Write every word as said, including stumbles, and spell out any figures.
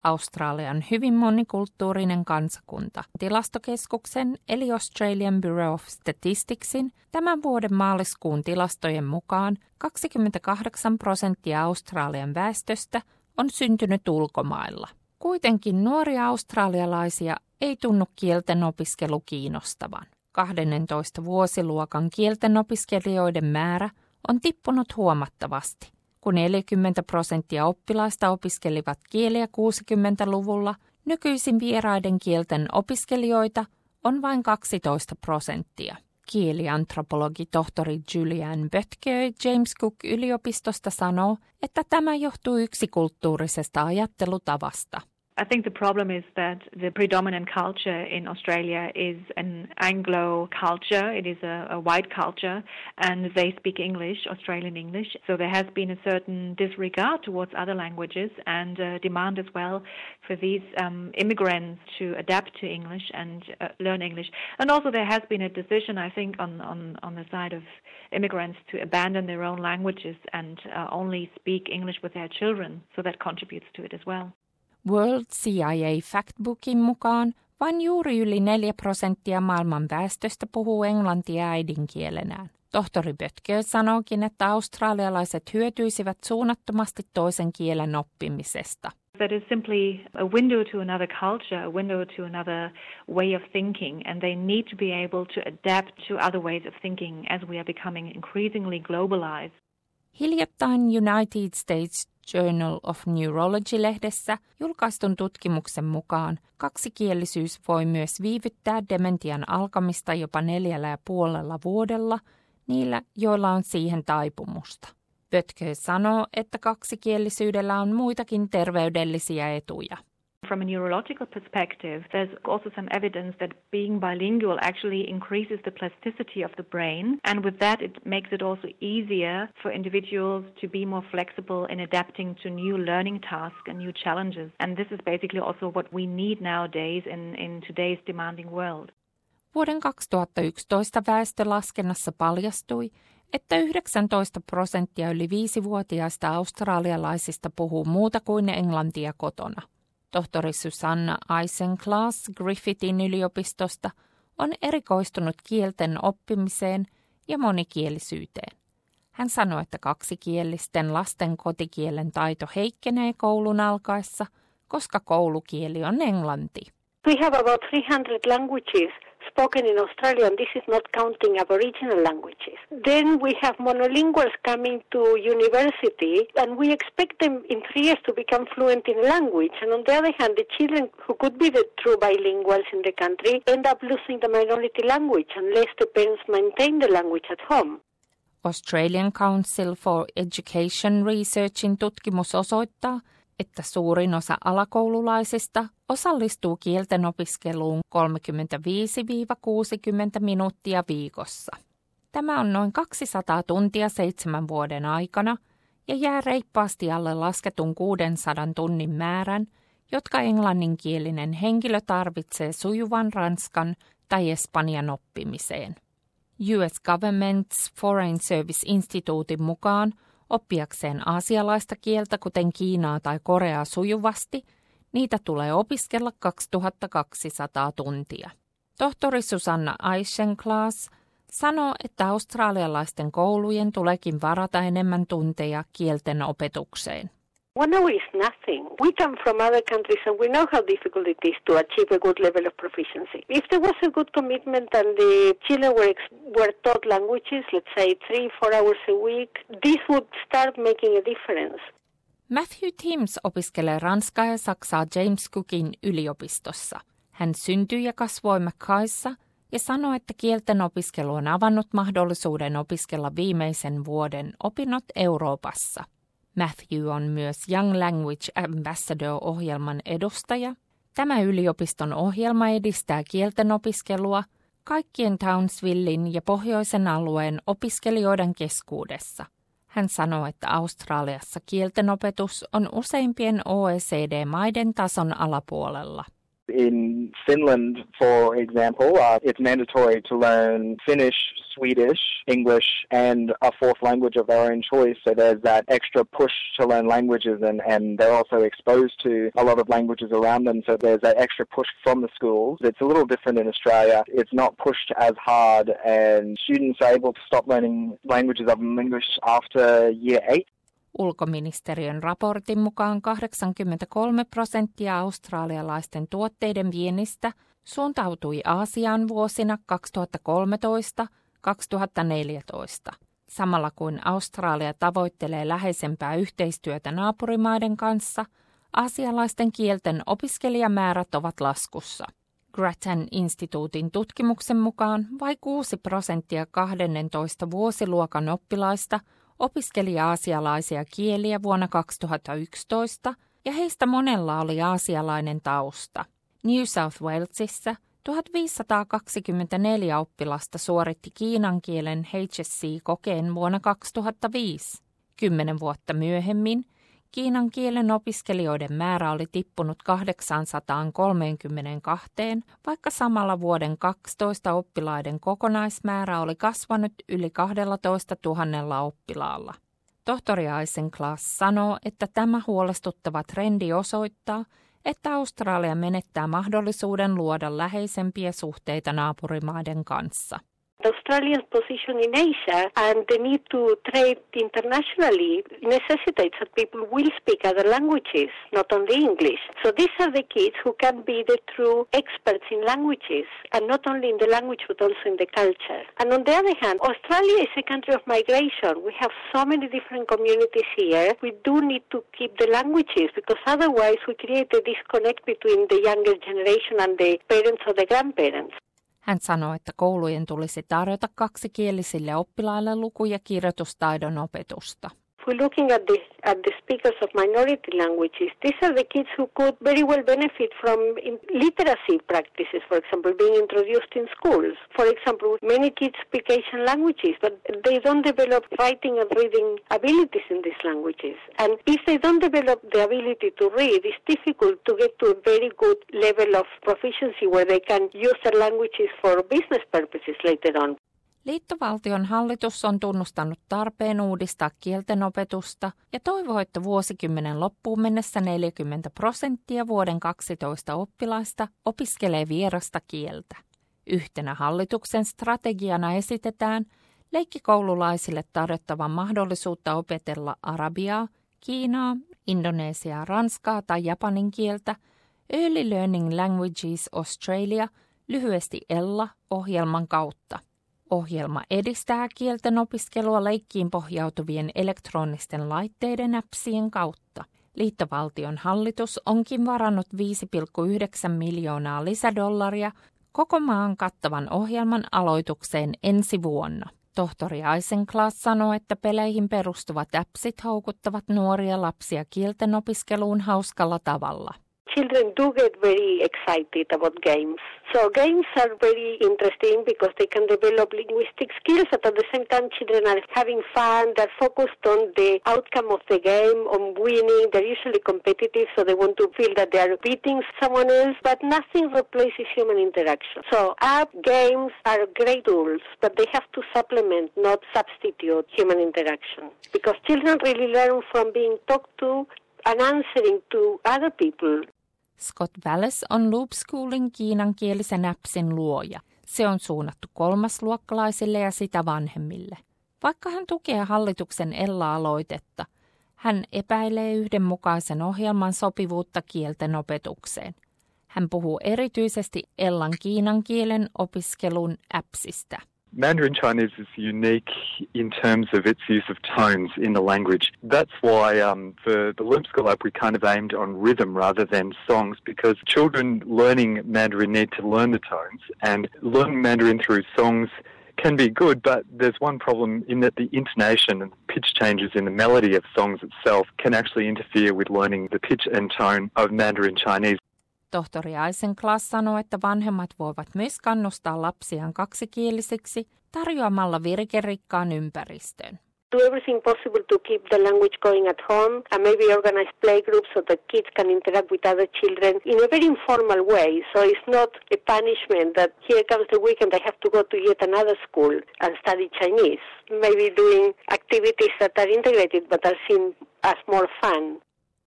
Australia on hyvin monikulttuurinen kansakunta. Tilastokeskuksen eli Australian Bureau of Statisticsin tämän vuoden maaliskuun tilastojen mukaan kaksikymmentäkahdeksan prosenttia Australian väestöstä on syntynyt ulkomailla. Kuitenkin nuoria australialaisia ei tunnu kielten opiskelu kiinnostavan. kaksitoista vuosiluokan kielten opiskelijoiden määrä on tippunut huomattavasti. Kun neljäkymmentä prosenttia oppilaista opiskelivat kieliä kuusikymmentäluvulla, nykyisin vieraiden kielten opiskelijoita on vain kaksitoista prosenttia. Kieliantropologi tohtori Julianne Böttger James Cook-yliopistosta sanoo, että tämä johtuu yksikulttuurisesta ajattelutavasta. I think the problem is that the predominant culture in Australia is an Anglo culture. It is a, a white culture, and they speak English, Australian English. So there has been a certain disregard towards other languages and uh, demand as well for these um, immigrants to adapt to English and uh, learn English. And also there has been a decision, I think, on, on, on the side of immigrants to abandon their own languages and uh, only speak English with their children. So that contributes to it as well. World C I A Factbookin mukaan vain juuri yli neljä prosenttia maailman väestöstä puhuu englantia äidinkielenään. Tohtori Böttger sanookin, että australialaiset hyötyisivät suunnattomasti toisen kielen oppimisesta. That is simply a window to another culture, a window to another way of thinking, and they need to be able to adapt to other ways of thinking as we are becoming increasingly globalized. Hiljattain United States Journal of Neurology-lehdessä julkaistun tutkimuksen mukaan kaksikielisyys voi myös viivyttää dementian alkamista jopa neljällä ja puolella vuodella niillä, joilla on siihen taipumusta. Böttger sanoo, että kaksikielisyydellä on muitakin terveydellisiä etuja. From a neurological perspective, there's also some evidence that being bilingual actually increases the plasticity of the brain, and with that it makes it also easier for individuals to be more flexible in adapting to new learning tasks and new challenges. And this is basically also what we need nowadays in, in today's demanding world. Vuoden kaksituhattayksitoista väestölaskennassa paljastui, että yhdeksäntoista prosenttia yli viisivuotiaista australialaisista puhuu muuta kuin englantia kotona. Tohtori Susanna Isinglass Griffithin yliopistosta on erikoistunut kielten oppimiseen ja monikielisyyteen. Hän sanoi, että kaksikielisten lasten kotikielen taito heikkenee koulun alkaessa, koska koulukieli on englanti. We have about three hundred languages spoken in Australia, and this is not counting Aboriginal languages. Then we have monolinguals coming to university, and we expect them in three years to become fluent in language. And on the other hand, the children who could be the true bilinguals in the country end up losing the minority language unless the parents maintain the language at home. Australian Council for Education Researchin tutkimus osoittaa, että suurin osa alakoululaisista osallistuu kielten opiskeluun kolmekymmentäviisi kuusikymmentä minuuttia viikossa. Tämä on noin kaksisataa tuntia seitsemän vuoden aikana ja jää reippaasti alle lasketun kuudensadan tunnin määrän, jotka englanninkielinen henkilö tarvitsee sujuvan ranskan tai espanjan oppimiseen. U S Government's Foreign Service Instituutin mukaan oppiakseen aasialaista kieltä, kuten Kiinaa tai Koreaa sujuvasti, niitä tulee opiskella kaksituhattakaksisataa tuntia. Tohtori Susanna Isinglass sanoo, että australialaisten koulujen tuleekin varata enemmän tunteja kielten opetukseen. One hour is nothing. We come from other countries and we know how difficult it is to achieve a good level of proficiency. If there was a good commitment and the children were, were taught languages, let's say three, four hours a week, this would start making a difference. Matthew Timms opiskelee ranskaa ja saksaa James Cookin yliopistossa. Hän syntyi ja kasvoi Mackayssa ja sanoi, että kielten opiskelu on avannut mahdollisuuden opiskella viimeisen vuoden opinnot Euroopassa. Matthew on myös Young Language Ambassador-ohjelman edustaja. Tämä yliopiston ohjelma edistää kielten opiskelua kaikkien Townsvillein ja pohjoisen alueen opiskelijoiden keskuudessa. Hän sanoo, että Australiassa kielten opetus on useimpien O E C D-maiden tason alapuolella. In Finland, for example, uh, it's mandatory to learn Finnish, Swedish, English, and a fourth language of their own choice. So there's that extra push to learn languages, and, and they're also exposed to a lot of languages around them. So there's that extra push from the schools. It's a little different in Australia. It's not pushed as hard, and students are able to stop learning languages other than English after year eight. Ulkoministeriön raportin mukaan kahdeksankymmentäkolme prosenttia australialaisten tuotteiden viennistä suuntautui Aasiaan vuosina kaksituhattakolmetoista kaksituhattaneljätoista. Samalla kuin Australia tavoittelee läheisempää yhteistyötä naapurimaiden kanssa, aasialaisten kielten opiskelijamäärät ovat laskussa. Grattan-instituutin tutkimuksen mukaan vain kuusi prosenttia kahdennentoista vuosiluokan oppilaista opiskeli aasialaisia kieliä vuonna kaksituhattayksitoista, ja heistä monella oli aasialainen tausta. New South Walesissa tuhatviisisataakaksikymmentäneljä oppilasta suoritti kiinan kielen H S C-kokeen vuonna kaksituhattaviisi. Kymmenen vuotta myöhemmin kiinan kielen opiskelijoiden määrä oli tippunut kahdeksansataakolmekymmentäkaksi, vaikka samalla vuoden kaksitoista oppilaiden kokonaismäärä oli kasvanut yli kaksitoista tuhatta oppilaalla. Tohtori Isinglass sanoo, että tämä huolestuttava trendi osoittaa, että Australia menettää mahdollisuuden luoda läheisempiä suhteita naapurimaiden kanssa. Australia's position in Asia and the need to trade internationally necessitates that people will speak other languages, not only English. So these are the kids who can be the true experts in languages, and not only in the language but also in the culture. And on the other hand, Australia is a country of migration. We have so many different communities here. We do need to keep the languages, because otherwise we create a disconnect between the younger generation and the parents or the grandparents. Hän sanoi, että koulujen tulisi tarjota kaksikielisille oppilaille luku- ja kirjoitustaidon opetusta. If we're looking at the at the speakers of minority languages, these are the kids who could very well benefit from literacy practices, for example, being introduced in schools. For example, many kids speak Asian languages, but they don't develop writing and reading abilities in these languages. And if they don't develop the ability to read, it's difficult to get to a very good level of proficiency where they can use their languages for business purposes later on. Liittovaltion hallitus on tunnustanut tarpeen uudistaa kielten opetusta ja toivoo, että vuosikymmenen loppuun mennessä neljäkymmentä prosenttia vuoden kaksitoista oppilaista opiskelee vierasta kieltä. Yhtenä hallituksen strategiana esitetään leikkikoululaisille tarjottavan mahdollisuutta opetella arabiaa, kiinaa, indonesiaa, ranskaa tai japanin kieltä Early Learning Languages Australia, lyhyesti ELLA, ohjelman kautta. Ohjelma edistää kielten opiskelua leikkiin pohjautuvien elektronisten laitteiden appsien kautta. Liittovaltion hallitus onkin varannut viisi pilkku yhdeksän miljoonaa lisädollaria koko maan kattavan ohjelman aloitukseen ensi vuonna. Tohtori Isinglass sanoo, että peleihin perustuvat appsit houkuttavat nuoria lapsia kielten opiskeluun hauskalla tavalla. Children do get very excited about games. So games are very interesting because they can develop linguistic skills, but at the same time children are having fun, they're focused on the outcome of the game, on winning, they're usually competitive, so they want to feel that they are beating someone else, but nothing replaces human interaction. So app games are great tools, but they have to supplement, not substitute human interaction. Because children really learn from being talked to and answering to other people. Scott Wallace on Loop Schoolin kiinankielisen appsin luoja. Se on suunnattu kolmasluokkalaisille ja sitä vanhemmille. Vaikka hän tukee hallituksen ELLA-aloitetta, hän epäilee yhdenmukaisen ohjelman sopivuutta kielten opetukseen. Hän puhuu erityisesti ELLAn kiinan kielen opiskelun appsista. Mandarin Chinese is unique in terms of its use of tones in the language. That's why um, for the Loop School app we kind of aimed on rhythm rather than songs, because children learning Mandarin need to learn the tones, and learning Mandarin through songs can be good, but there's one problem in that the intonation and pitch changes in the melody of songs itself can actually interfere with learning the pitch and tone of Mandarin Chinese. Tohtori Isinglass sanoo, että vanhemmat voivat myös kannustaa lapsiaan kaksikielisiksi tarjoamalla virkerikkaan ympäristön. do everything possible to keep the language going at home and maybe organize play groups so the kids can interact with other children in a very informal way. So it's not a punishment that here comes the weekend, I have to go to yet another school and study Chinese. Maybe doing activities that are integrated but are seen as more fun.